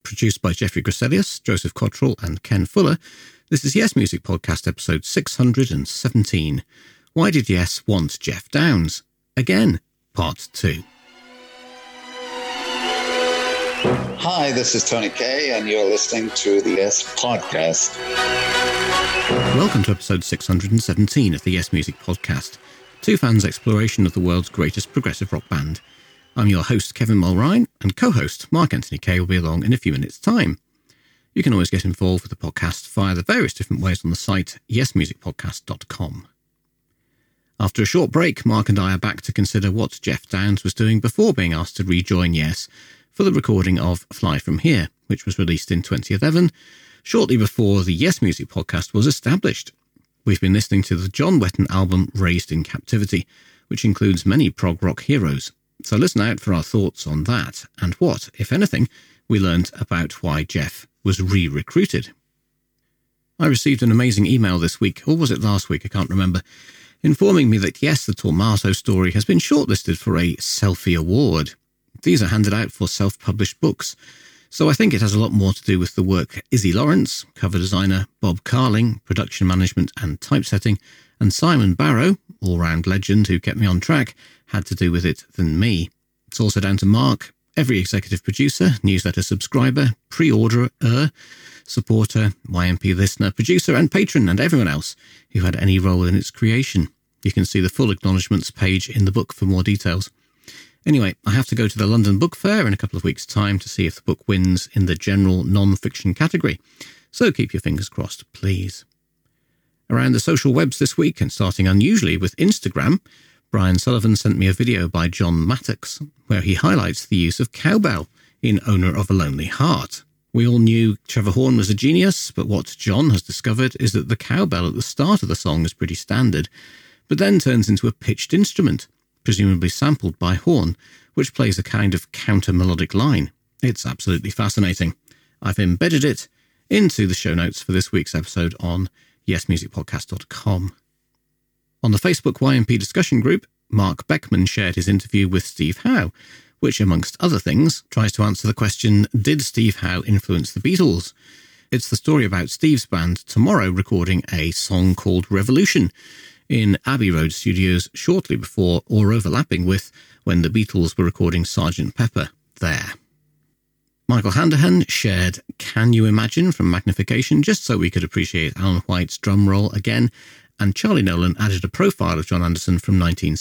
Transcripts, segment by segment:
Produced by Jeffrey Griselius, Joseph Cottrell and Ken Fuller, this is Yes Music Podcast episode 617. Why did Yes want Geoff Downes? Again, part 2. Hi, this is Tony Kaye, and you're listening to the Yes Podcast. Welcome to episode 617 of the Yes Music Podcast, two fans' exploration of the world's greatest progressive rock band. I'm your host, Kevin Mulrine, and co-host Mark Anthony Kaye will be along in a few minutes' time. You can always get involved with the podcast via the various different ways on the site yesmusicpodcast.com. After a short break, Mark and I are back to consider what Geoff Downes was doing before being asked to rejoin Yes for the recording of Fly From Here, which was released in 2011, shortly before the Yes Music Podcast was established. We've been listening to the John Wetton album Raised in Captivity, which includes many prog rock heroes. So listen out for our thoughts on that and what, if anything, we learned about why Geoff was re-recruited. I received an amazing email this week, or was it last week, I can't remember, informing me that Yes, the Tomato Story has been shortlisted for a Selfie Award. These are handed out for self-published books, so I think it has a lot more to do with the work Izzy Lawrence, cover designer, Bob Carling, production management and typesetting, and Simon Barrow, all-round legend who kept me on track, had to do with it than me. It's also down to Mark, every executive producer, newsletter subscriber, pre-orderer, supporter, YMP listener, producer and patron, and everyone else who had any role in its creation. You can see the full acknowledgements page in the book for more details. Anyway, I have to go to the London Book Fair in a couple of weeks' time to see if the book wins in the general non-fiction category. So keep your fingers crossed, please. Around the social webs this week, and starting unusually with Instagram, Brian Sullivan sent me a video by John Mattox, where he highlights the use of cowbell in Owner of a Lonely Heart. We all knew Trevor Horn was a genius, but what John has discovered is that the cowbell at the start of the song is pretty standard, but then turns into a pitched instrument, presumably sampled by Horn, which plays a kind of counter-melodic line. It's absolutely fascinating. I've embedded it into the show notes for this week's episode on yesmusicpodcast.com. On the Facebook YMP discussion group, Mark Beckman shared his interview with Steve Howe, which, amongst other things, tries to answer the question, did Steve Howe influence the Beatles? It's the story about Steve's band Tomorrow recording a song called Revolution in Abbey Road Studios shortly before or overlapping with when the Beatles were recording Sgt. Pepper there. Michael Handahan shared Can You Imagine from Magnification just so we could appreciate Alan White's drum roll again, and Charlie Nolan added a profile of John Anderson from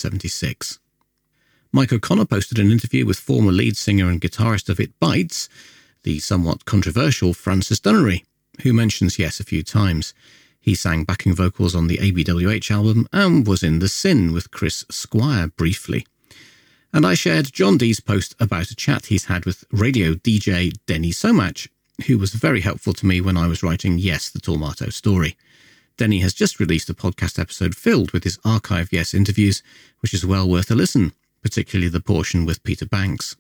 1976. Mike O'Connor posted an interview with former lead singer and guitarist of It Bites, the somewhat controversial Francis Dunnery, who mentions Yes a few times. He sang backing vocals on the ABWH album and was in The Sin with Chris Squire briefly. And I shared John Dee's post about a chat he's had with radio DJ Denny Somach, who was very helpful to me when I was writing Yes, the Tomato Story. Denny has just released a podcast episode filled with his archive Yes interviews, which is well worth a listen, particularly the portion with Peter Banks.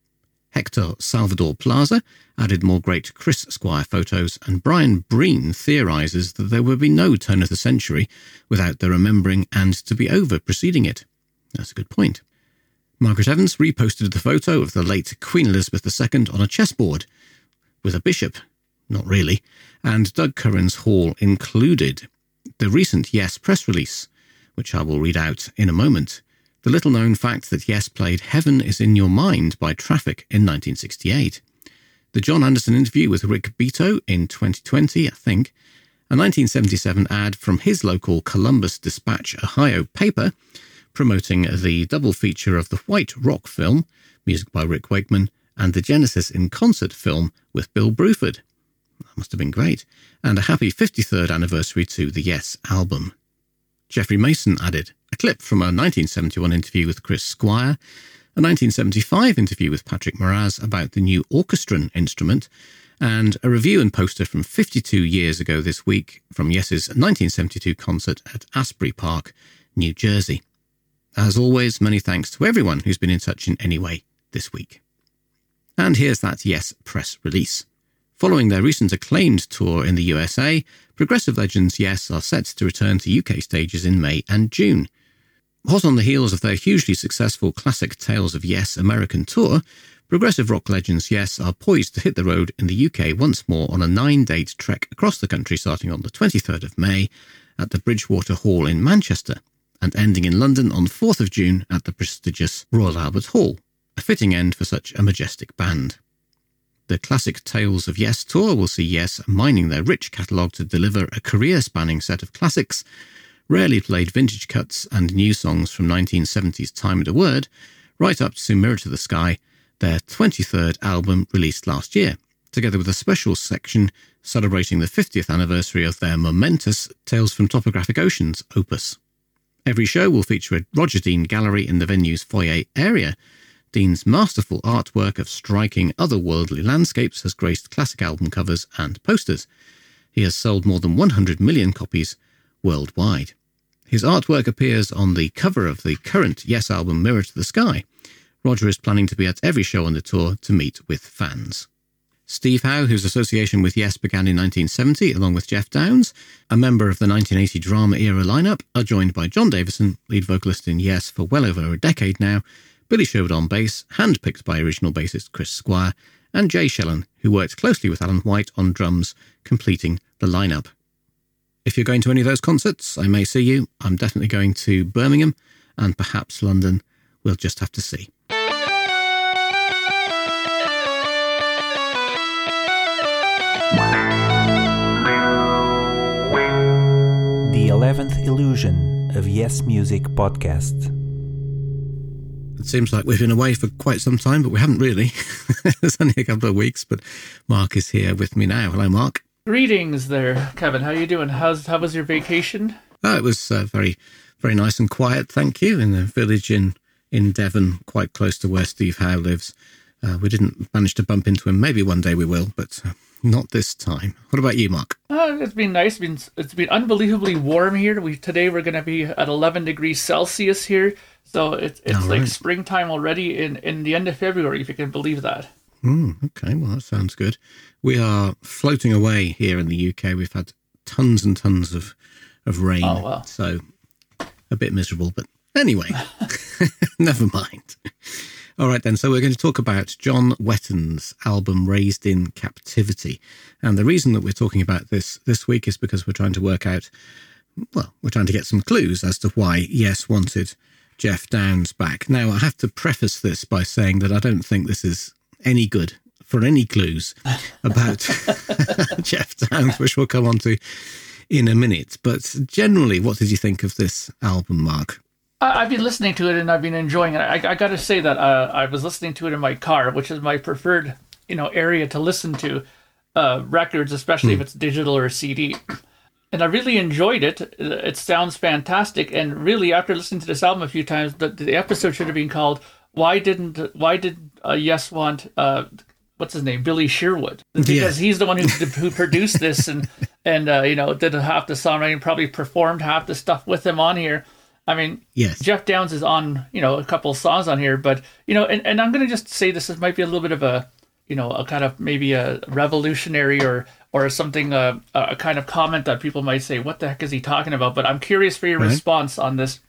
Hector Salvador Plaza added more great Chris Squire photos, and Brian Breen theorises that there would be no turn of the century without the remembering and to be over preceding it. That's a good point. Margaret Evans reposted the photo of the late Queen Elizabeth II on a chessboard, with a bishop, not really, and Doug Curran's Hall included. The recent Yes press release, which I will read out in a moment. The little-known fact that Yes played Heaven Is In Your Mind by Traffic in 1968. The John Anderson interview with Rick Beato in 2020, I think. A 1977 ad from his local Columbus Dispatch, Ohio paper, promoting the double feature of the White Rock film, music by Rick Wakeman, and the Genesis in Concert film with Bill Bruford. That must have been great. And a happy 53rd anniversary to the Yes album. Jeffrey Mason added a clip from a 1971 interview with Chris Squire, a 1975 interview with Patrick Moraz about the new orchestron instrument, and a review and poster from 52 years ago this week from Yes's 1972 concert at Asbury Park, New Jersey. As always, many thanks to everyone who's been in touch in any way this week. And here's that Yes press release. Following their recent acclaimed tour in the USA, progressive legends Yes are set to return to UK stages in May and June. Hot on the heels of their hugely successful classic Tales of Yes American tour, Progressive rock legends Yes are poised to hit the road in the UK once more on a 9-date trek across the country starting on the 23rd of May at the Bridgewater Hall in Manchester and ending in London on 4th of June at the prestigious Royal Albert Hall, a fitting end for such a majestic band. The Classic Tales of Yes tour will see Yes mining their rich catalogue to deliver a career-spanning set of classics, rarely played vintage cuts and new songs from 1970's Time and a Word, right up to Mirror to the Sky, their 23rd album released last year, together with a special section celebrating the 50th anniversary of their momentous Tales from Topographic Oceans opus. Every show will feature a Roger Dean gallery in the venue's foyer area. Dean's masterful artwork of striking otherworldly landscapes has graced classic album covers and posters. He has sold more than 100 million copies worldwide. His artwork appears on the cover of the current Yes album Mirror to the Sky. Roger is planning to be at every show on the tour to meet with fans. Steve Howe, whose association with Yes began in 1970, along with Geoff Downes, a member of the 1980 drama-era lineup, are joined by John Davison, lead vocalist in Yes for well over a decade now, Billy Sherwood on bass, handpicked by original bassist Chris Squire, and Jay Shellen, who worked closely with Alan White on drums, completing the lineup. If you're going to any of those concerts, I may see you. I'm definitely going to Birmingham, and perhaps London. We'll just have to see. The 11th Illusion of Yes Music Podcast. It seems like we've been away for quite some time, but we haven't really. It's only a couple of weeks, but Mark is here with me now. Hello, Mark. Greetings there, Kevin. How you doing? How was your vacation? It was very, very nice and quiet, thank you, in a village in Devon, quite close to where Steve Howe lives. We didn't manage to bump into him. Maybe one day we will, but not this time. What about you, Mark? It's been nice. It's been unbelievably warm here. Today we're going to be at 11 degrees Celsius here. So it's like springtime already in the end of February, if you can believe that. Okay, well, that sounds good. We are floating away here in the UK. We've had tons and tons of rain. Oh, wow. So a bit miserable, but anyway, never mind. All right, then. So we're going to talk about John Wetton's album Raised in Captivity. And the reason that we're talking about this week is because we're trying to work out, well, we're trying to get some clues as to why Yes wanted Geoff Downes back. Now, I have to preface this by saying that I don't think this is any good for any clues about Geoff Downes, which we'll come on to in a minute. But generally, what did you think of this album, Mark? I've been listening to it and I've been enjoying it. I got to say that I was listening to it in my car, which is my preferred, area to listen to records, especially if it's digital or CD. And I really enjoyed it. It sounds fantastic. And really, after listening to this album a few times, the episode should have been called "Why Did Yes Want what's his name, Billy Sherwood?" Because he's the one who produced this and did half the songwriting, probably performed half the stuff with him on here. I mean, yes. Geoff Downes is on a couple of songs on here, but and I'm going to just say this might be a little bit of a kind of maybe a revolutionary or something, a kind of comment that people might say, what the heck is he talking about? But I'm curious for your response on this.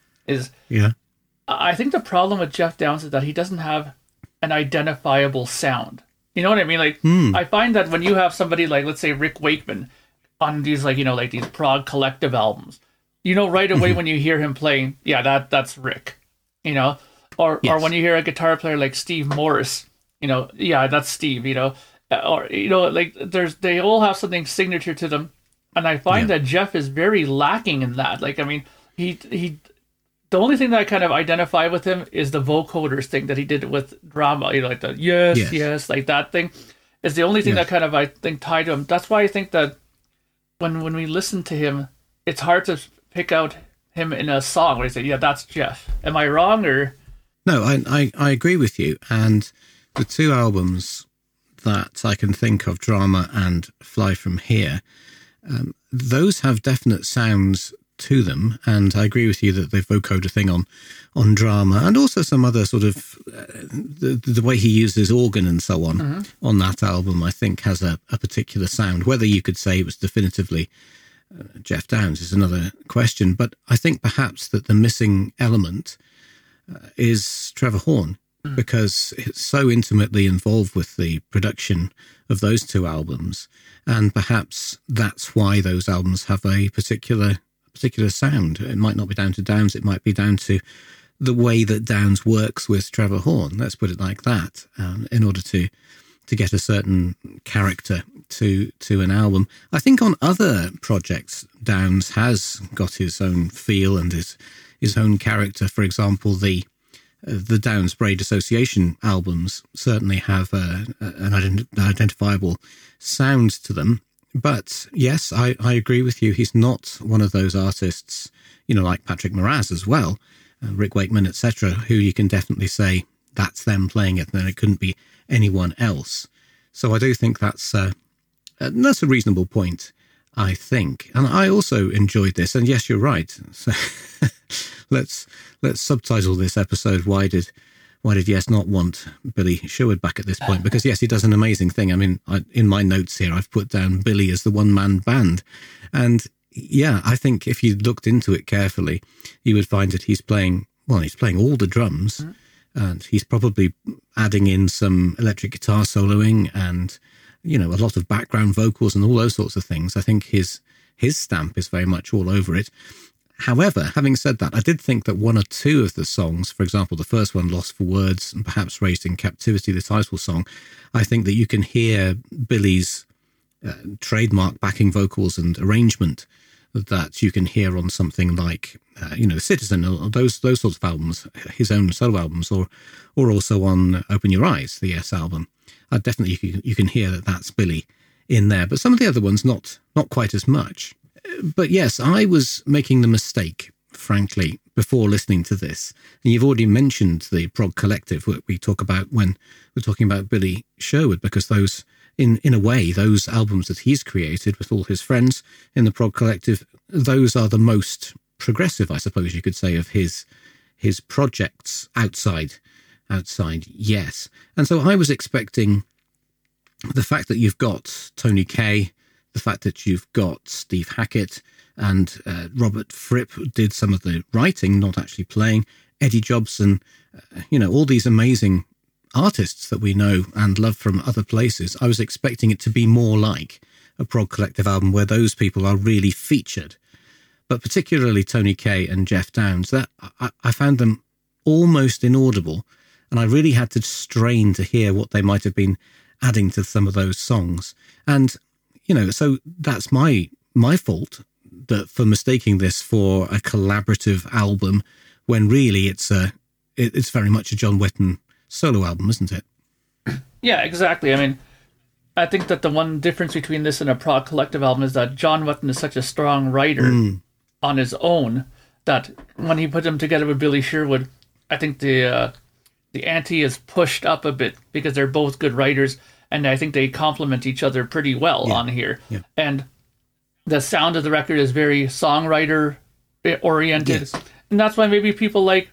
I think the problem with Geoff Downes is that he doesn't have an identifiable sound. You know what I mean? Like, I find that when you have somebody like, let's say, Rick Wakeman on these, like these prog collective albums, right away when you hear him playing, that's Rick, or when you hear a guitar player like Steve Morris, that's Steve, they all have something signature to them. And I find that Geoff is very lacking in that. Like, I mean, the only thing that I kind of identify with him is the vocoders thing that he did with Drama, like the yes, like that thing is the only thing that kind of, I think, tied to him. That's why I think that when we listen to him, it's hard to pick out him in a song where you say, that's Geoff. Am I wrong or? No, I agree with you. And the two albums that I can think of, Drama and Fly From Here, those have definite sounds to them. And I agree with you that the vocoder thing on Drama and also some other sort of the way he uses organ and so on on that album, I think has a particular sound. Whether you could say it was definitively Geoff Downes is another question, but I think perhaps that the missing element is Trevor Horn. because it's so intimately involved with the production of those two albums. And perhaps that's why those albums have a particular sound. It might not be down to Downes. It might be down to the way that Downes works with Trevor Horn. Let's put it like that, in order to get a certain character to an album. I think on other projects, Downes has got his own feel and his own character. For example, the Downes Braid Association albums certainly have an identifiable sound to them. But yes, I agree with you. He's not one of those artists, like Patrick Moraz as well, Rick Wakeman, etc., who you can definitely say that's them playing it, and it couldn't be anyone else. So I do think that's a reasonable point, I think. And I also enjoyed this. And yes, you're right. So let's subtitle this episode, Why did Yes not want Billy Sherwood back at this point? Because yes, he does an amazing thing. I mean, in my notes here, I've put down Billy as the one-man band. And yeah, I think if you looked into it carefully, you would find that he's playing all the drums, and he's probably adding in some electric guitar soloing and, a lot of background vocals and all those sorts of things. I think his stamp is very much all over it. However, having said that, I did think that one or two of the songs, for example, the first one, Lost for Words, and perhaps Raised in Captivity, the title song, I think that you can hear Billy's trademark backing vocals and arrangement that you can hear on something like, Citizen, or those sorts of albums, his own solo albums, or also on Open Your Eyes, the Yes album. Definitely you can hear that that's Billy in there. But some of the other ones, not quite as much. But yes, I was making the mistake, frankly, before listening to this. And you've already mentioned the Prog Collective, what we talk about when we're talking about Billy Sherwood, because those, in a way, those albums that he's created with all his friends in the Prog Collective, those are the most progressive, I suppose you could say, of his projects outside, yes. And so I was expecting the fact that you've got Tony Kaye, the fact that you've got Steve Hackett, and Robert Fripp did some of the writing, not actually playing, Eddie Jobson, all these amazing artists that we know and love from other places. I was expecting it to be more like a Prog Collective album where those people are really featured. But particularly Tony Kaye and Jeff Downes, that I found them almost inaudible, and I really had to strain to hear what they might have been adding to some of those songs. And so that's my fault for mistaking this for a collaborative album when really it's very much a John Wetton solo album, isn't it? Yeah, exactly. I mean, I think that the one difference between this and a Prog Collective album is that John Wetton is such a strong writer on his own that when he put them together with Billy Sherwood, I think the ante is pushed up a bit because they're both good writers, and I think they complement each other pretty well on here. Yeah. And the sound of the record is very songwriter oriented, yes. And that's why maybe people like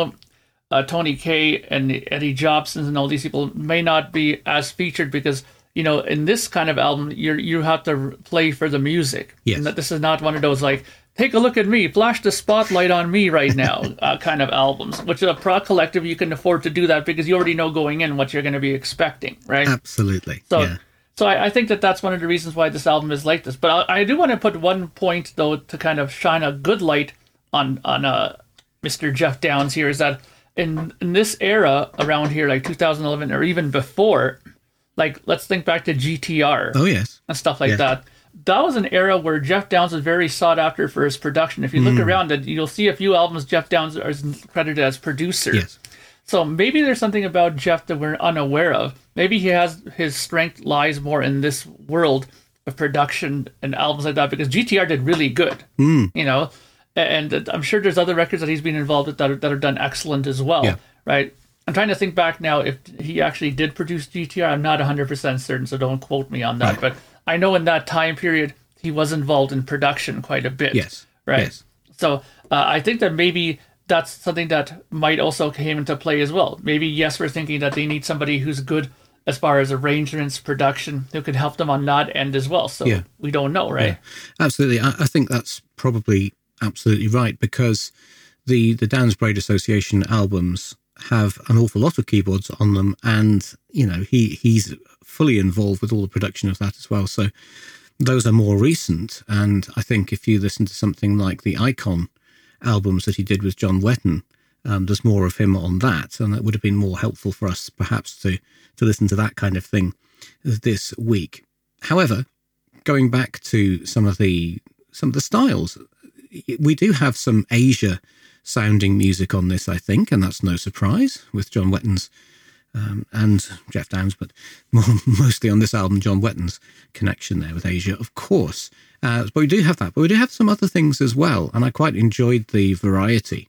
Tony Kaye and Eddie Jobson and all these people may not be as featured because in this kind of album you have to play for the music. Yes. And that this is not one of those like, take a look at me, flash the spotlight on me right now kind of albums, which is a Prog Collective, you can afford to do that because you already know going in what you're going to be expecting, right? Absolutely. So I think that that's one of the reasons why this album is like this. But I do want to put one point, though, to kind of shine a good light on Mr. Jeff Downes here, is that in this era around here, like 2011 or even before, like let's think back to GTR. Oh, yes. And stuff like that. That was an era where Jeff Downes was very sought after for his production. If you look around, you'll see a few albums Jeff Downes is credited as producer. Yes. So maybe there's something about Jeff that we're unaware of. Maybe his strength lies more in this world of production and albums like that, because GTR did really good, and I'm sure there's other records that he's been involved with that are done excellent as well, right? I'm trying to think back now if he actually did produce GTR. I'm not 100% certain, so don't quote me on that, right. But I know in that time period, he was involved in production quite a bit. Yes. Right. Yes. So I think that maybe that's something that might also came into play as well. Maybe, yes, we're thinking that they need somebody who's good as far as arrangements, production, who can help them on that end as well. So we don't know, right? Yeah. Absolutely. I think that's probably absolutely right, because the Downes Braid Association albums have an awful lot of keyboards on them, and he's fully involved with all the production of that as well. So those are more recent, and I think if you listen to something like the Icon albums that he did with John Wetton, there's more of him on that, and that would have been more helpful for us perhaps to listen to that kind of thing this week. However, going back to some of the styles, we do have some Asia sounding music on this, I think, and that's no surprise with John Wetton's and Geoff Downes, but mostly on this album, John Wetton's connection there with Asia, of course. But we do have that. But we do have some other things as well, and I quite enjoyed the variety.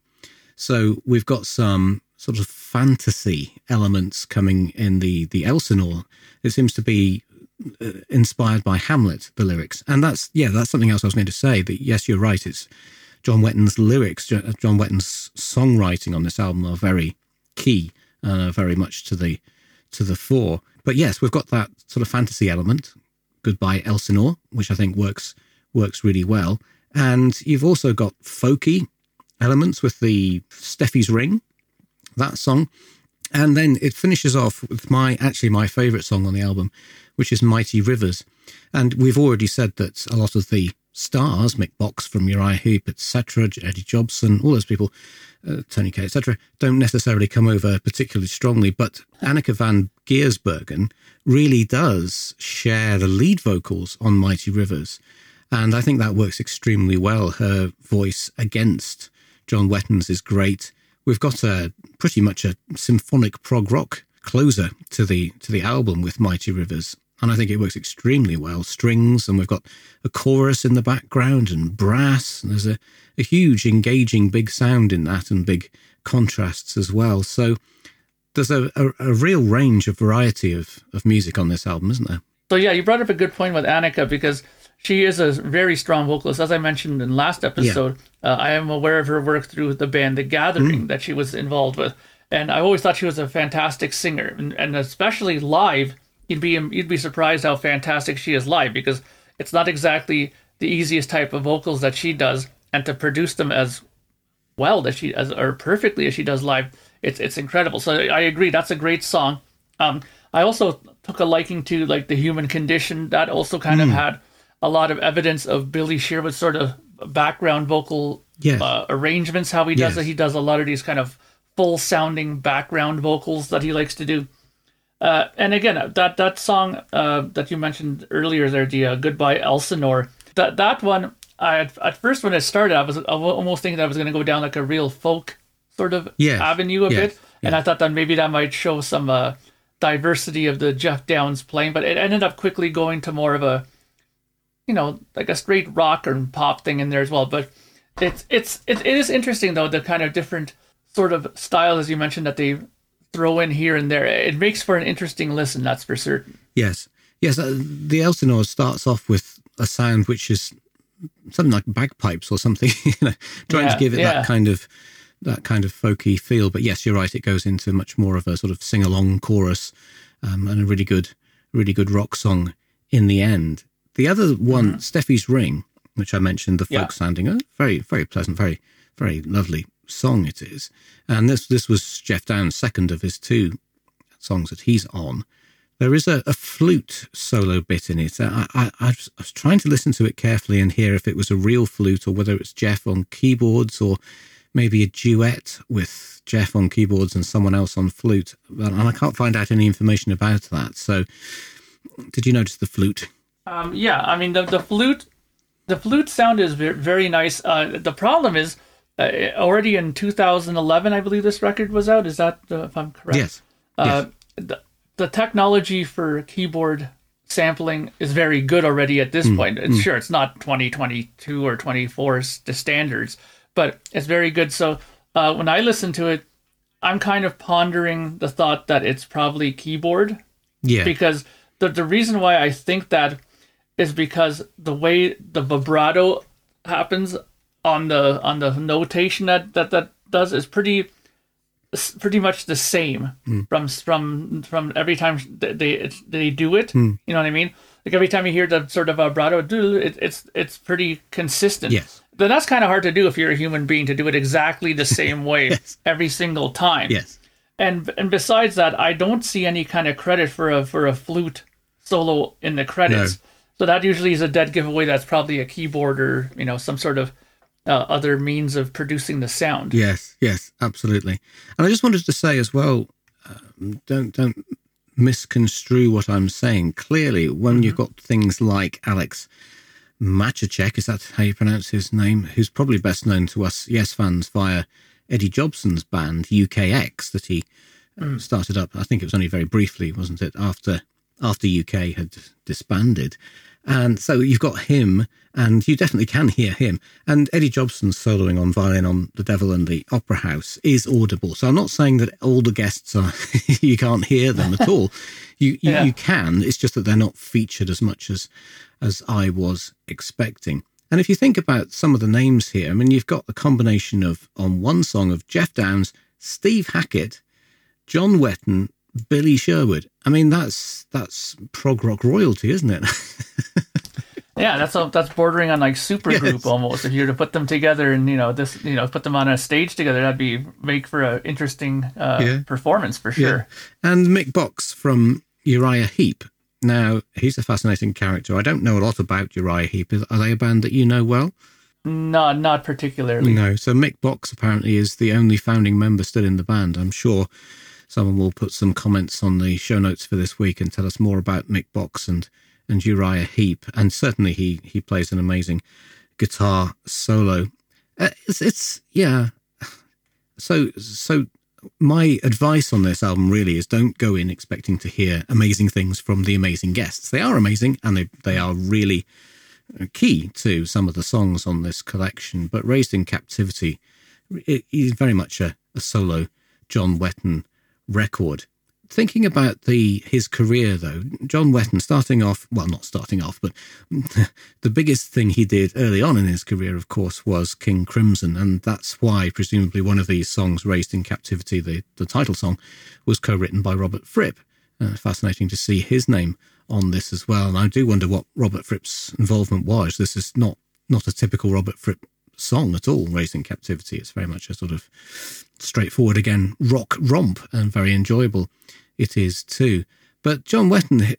So we've got some sort of fantasy elements coming in the Elsinore. It seems to be inspired by Hamlet, the lyrics. And that's something else I was going to say. That yes, you're right, it's John Wetton's lyrics, John Wetton's songwriting on this album are very key, very much to the fore. But yes, we've got that sort of fantasy element, Goodbye Elsinore, which I think works really well. And you've also got folky elements with the Steffi's Ring, that song. And then it finishes off with my favourite song on the album, which is Mighty Rivers. And we've already said that a lot of the stars, Mick Box from Uriah Heep, etc., Eddie Jobson, all those people, Tony Kaye, etc., don't necessarily come over particularly strongly, but Anneke van Giersbergen really does share the lead vocals on Mighty Rivers, and I think that works extremely well. Her voice against John Wetton's is great. We've got pretty much a symphonic prog rock closer to the album with Mighty Rivers, and I think it works extremely well. Strings, and we've got a chorus in the background and brass, and there's a huge engaging big sound in that and big contrasts as well. So there's a real range of variety of music on this album, isn't there? So yeah, you brought up a good point with Anneke, because she is a very strong vocalist. As I mentioned in last episode, I am aware of her work through the band The Gathering that she was involved with, and I always thought she was a fantastic singer, and especially live. You'd be surprised how fantastic she is live, because it's not exactly the easiest type of vocals that she does, and to produce them as well or perfectly as she does live, it's incredible. So I agree, that's a great song. I also took a liking to like The Human Condition. That also kind of had a lot of evidence of Billy Sherwood's sort of background vocal arrangements. How he does it, he does a lot of these kind of full sounding background vocals that he likes to do. And again, that song that you mentioned earlier there, the Goodbye Elsinore, that one, at first when it started, I was almost thinking that I was going to go down like a real folk sort of avenue a bit, and I thought that maybe that might show some diversity of the Geoff Downes playing, but it ended up quickly going to more of a, like a straight rock and pop thing in there as well. But it is interesting though, the kind of different sort of styles, as you mentioned, that they throw in here and there. It makes for an interesting listen, that's for certain. Yes. The Elsinore starts off with a sound which is something like bagpipes or something, trying to give it that kind of folky feel. But yes, you're right. It goes into much more of a sort of sing-along chorus and a really good rock song in the end. The other one, Steffi's Ring, which I mentioned, the folk sounding, very, very pleasant, very, very lovely song it is. And this was Geoff Downes' second of his two songs that he's on. There is a flute solo bit in it. I was trying to listen to it carefully and hear if it was a real flute or whether it's Geoff on keyboards or maybe a duet with Geoff on keyboards and someone else on flute. And I can't find out any information about that. So did you notice the flute? I mean, the flute sound is very, very nice. The problem is, already in 2011, I believe this record was out. Is that, if I'm correct? Yes. The technology for keyboard sampling is very good already at this point. Sure, it's not 2022 or 24 the standards, but it's very good. So when I listen to it, I'm kind of pondering the thought that it's probably keyboard. Yeah. Because the reason why I think that is because the way the vibrato happens on the notation that does is pretty much the same from every time they do it. You know what I mean? Like every time you hear the sort of vibrato, it's pretty consistent. Yes. Then that's kind of hard to do if you're a human being, to do it exactly the same way every single time. Yes. And besides that, I don't see any kind of credit for a flute solo in the credits. No. So that usually is a dead giveaway. That's probably a keyboard or some sort of other means of producing the sound. Yes, absolutely. And I just wanted to say as well, don't misconstrue what I'm saying. Clearly, when you've got things like Alex Machacek, is that how you pronounce his name? Who's probably best known to us Yes fans via Eddie Jobson's band UKX that he started up. I think it was only very briefly, wasn't it? After UK had disbanded. And so you've got him, and you definitely can hear him. And Eddie Jobson soloing on violin on The Devil and the Opera House is audible. So I'm not saying that all the guests are, you can't hear them at all. You can. It's just that they're not featured as much as I was expecting. And if you think about some of the names here, I mean, you've got the combination of, on one song, of Jeff Downes, Steve Hackett, John Wetton, Billy Sherwood. I mean, that's prog rock royalty, isn't it? Yeah, that's bordering on like supergroup almost. If you were to put them together and put them on a stage together, that'd make for an interesting performance for sure. Yeah. And Mick Box from Uriah Heep. Now, he's a fascinating character. I don't know a lot about Uriah Heep. Are they a band that you know well? No, not particularly. No. So Mick Box apparently is the only founding member still in the band. I'm sure someone will put some comments on the show notes for this week and tell us more about Mick Box and Uriah Heep. And certainly he plays an amazing guitar solo. So my advice on this album really is don't go in expecting to hear amazing things from the amazing guests. They are amazing, and they are really key to some of the songs on this collection. But Raised in Captivity is very much a solo John Wetton record. Thinking about his career, though, John Wetton not starting off, but the biggest thing he did early on in his career, of course, was King Crimson, and that's why, presumably, one of these songs, Raised in Captivity, the title song, was co-written by Robert Fripp. Fascinating to see his name on this as well, and I do wonder what Robert Fripp's involvement was. This is not a typical Robert Fripp song at all, Raised in Captivity. It's very much a sort of straightforward, again, rock romp, and very enjoyable it is too. But John Wetton,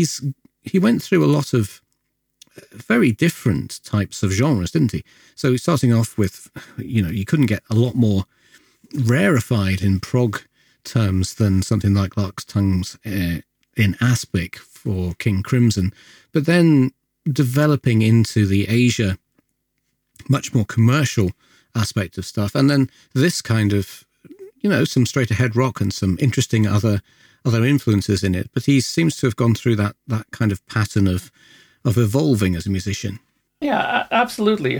he went through a lot of very different types of genres, didn't he? So starting off with, you couldn't get a lot more rarefied in prog terms than something like Lark's Tongues in Aspic for King Crimson, but then developing into the Asia, much more commercial aspect of stuff. And then this kind of, some straight ahead rock and some interesting other influences in it. But he seems to have gone through that kind of pattern of evolving as a musician. Yeah, absolutely.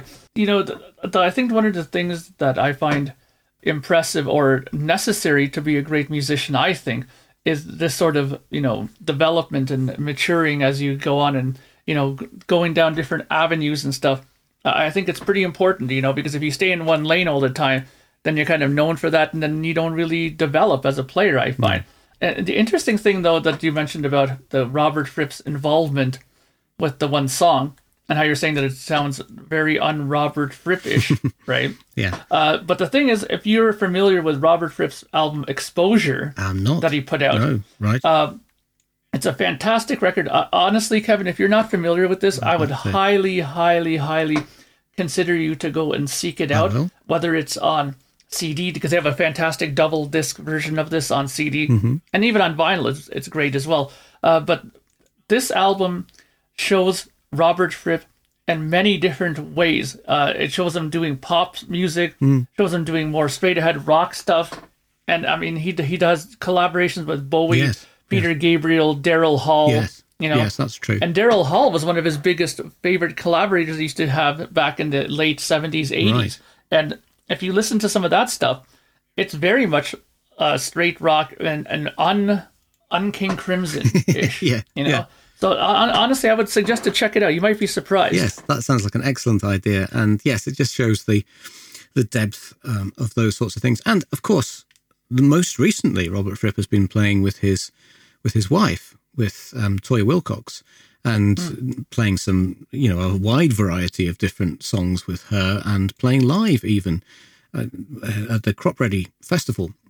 I think one of the things that I find impressive or necessary to be a great musician, I think, is this sort of, development and maturing as you go on and, going down different avenues and stuff. I think it's pretty important, because if you stay in one lane all the time, then you're kind of known for that, and then you don't really develop as a player, I find. And the interesting thing, though, that you mentioned about the Robert Fripp's involvement with the one song, and how you're saying that it sounds very un-Robert Fripp-ish, right? Yeah. But the thing is, if you're familiar with Robert Fripp's album Exposure, I'm not. That he put out. No, right. It's a fantastic record. Honestly, Kevin, if you're not familiar with this, I would highly, highly, highly consider you to go and seek it out, whether it's on CD, because they have a fantastic double disc version of this on CD, and even on vinyl, it's great as well. But this album shows Robert Fripp in many different ways. It shows him doing pop music, shows him doing more straight ahead rock stuff, and I mean he does collaborations with Bowie, Peter Gabriel, Daryl Hall. Yes, that's true. And Daryl Hall was one of his biggest favorite collaborators he used to have back in the late 70s, 80s. Right. And if you listen to some of that stuff, it's very much straight rock and un-King Crimson-ish. So honestly, I would suggest to check it out. You might be surprised. Yes, that sounds like an excellent idea. And yes, it just shows the depth of those sorts of things. And of course, most recently, Robert Fripp has been playing with his wife, with Toyah Willcox, and playing some, a wide variety of different songs with her, and playing live even at the Crop Ready Festival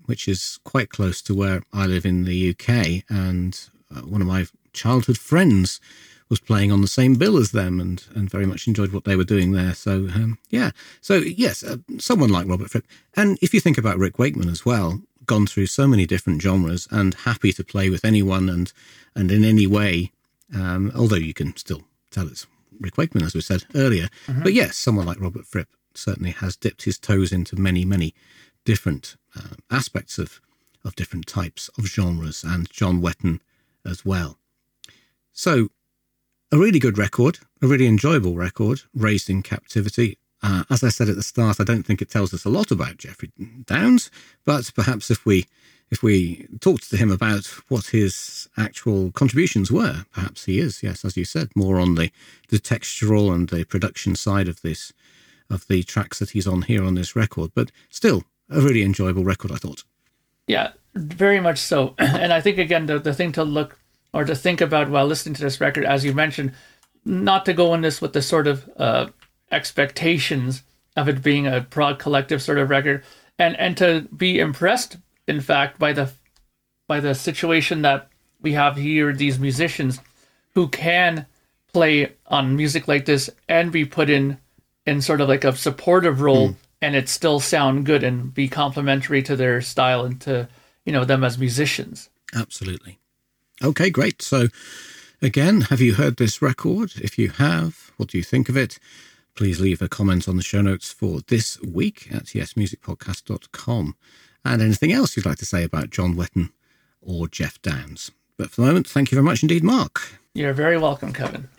which is quite close to where I live in the UK, and one of my childhood friends was playing on the same bill as them, and very much enjoyed what they were doing there. So, yes, someone like Robert Fripp. And if you think about Rick Wakeman as well, gone through so many different genres and happy to play with anyone and in any way, although you can still tell it's Rick Wakeman, as we said earlier. Mm-hmm. But yes, someone like Robert Fripp certainly has dipped his toes into many, many different aspects of different types of genres, and John Wetton as well. So, a really good record, a really enjoyable record, Raised in Captivity. As I said at the start, I don't think it tells us a lot about Jeffrey Downes, but perhaps if we talked to him about what his actual contributions were, perhaps he is, yes, as you said, more on the textural and the production side of this, of the tracks that he's on here on this record. But still, a really enjoyable record, I thought. Yeah, very much so. And I think, again, the thing to look or to think about while listening to this record, as you mentioned, not to go in this with the sort of expectations of it being a prog collective sort of record, and to be impressed, in fact, by the situation that we have here, these musicians who can play on music like this and be put in sort of like a supportive role, and it still sound good and be complementary to their style and to, them as musicians. Absolutely. Okay, great. So again, have you heard this record? If you have, what do you think of it? Please leave a comment on the show notes for this week at yesmusicpodcast.com. And anything else you'd like to say about John Wetton or Jeff Downes. But for the moment, thank you very much indeed, Mark. You're very welcome, Kevin.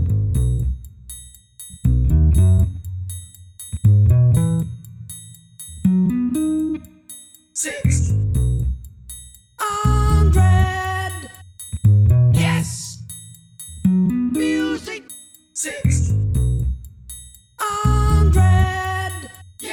Yes. Music 600.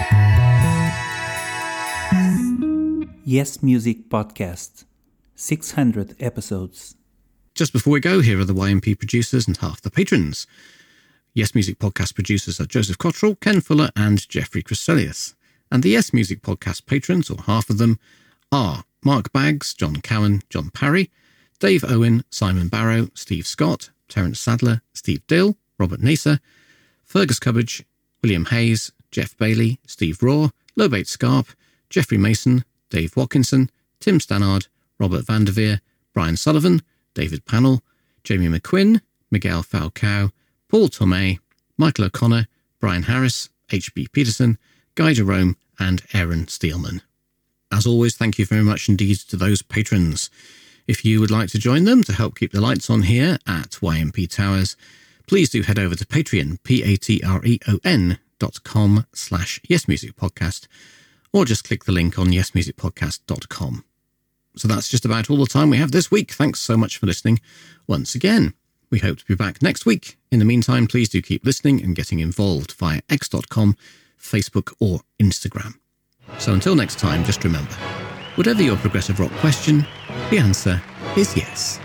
Yes Music Podcast. 600 episodes. Just before we go, here are the YMP producers and half the patrons. Yes Music Podcast producers are Joseph Cottrell, Ken Fuller and Jeffrey Chryselius. And the Yes Music Podcast patrons, or half of them, are Mark Baggs, John Cowan, John Parry, Dave Owen, Simon Barrow, Steve Scott, Terence Sadler, Steve Dill, Robert Naser, Fergus Cubbage, William Hayes, Jeff Bailey, Steve Raw, Lobate Scarp, Jeffrey Mason, Dave Watkinson, Tim Stannard, Robert Vanderveer, Brian Sullivan, David Pannell, Jamie McQuinn, Miguel Falcao, Paul Tomei, Michael O'Connor, Brian Harris, H.B. Peterson, Guy Jerome, and Aaron Steelman. As always, thank you very much indeed to those patrons. If you would like to join them to help keep the lights on here at YMP Towers, please do head over to Patreon, patreon.com/yesmusicpodcast, or just click the link on yesmusicpodcast.com. So that's just about all the time we have this week. Thanks so much for listening once again. We hope to be back next week. In the meantime, please do keep listening and getting involved via x.com, Facebook or Instagram. So until next time, just remember, whatever your progressive rock question, the answer is yes.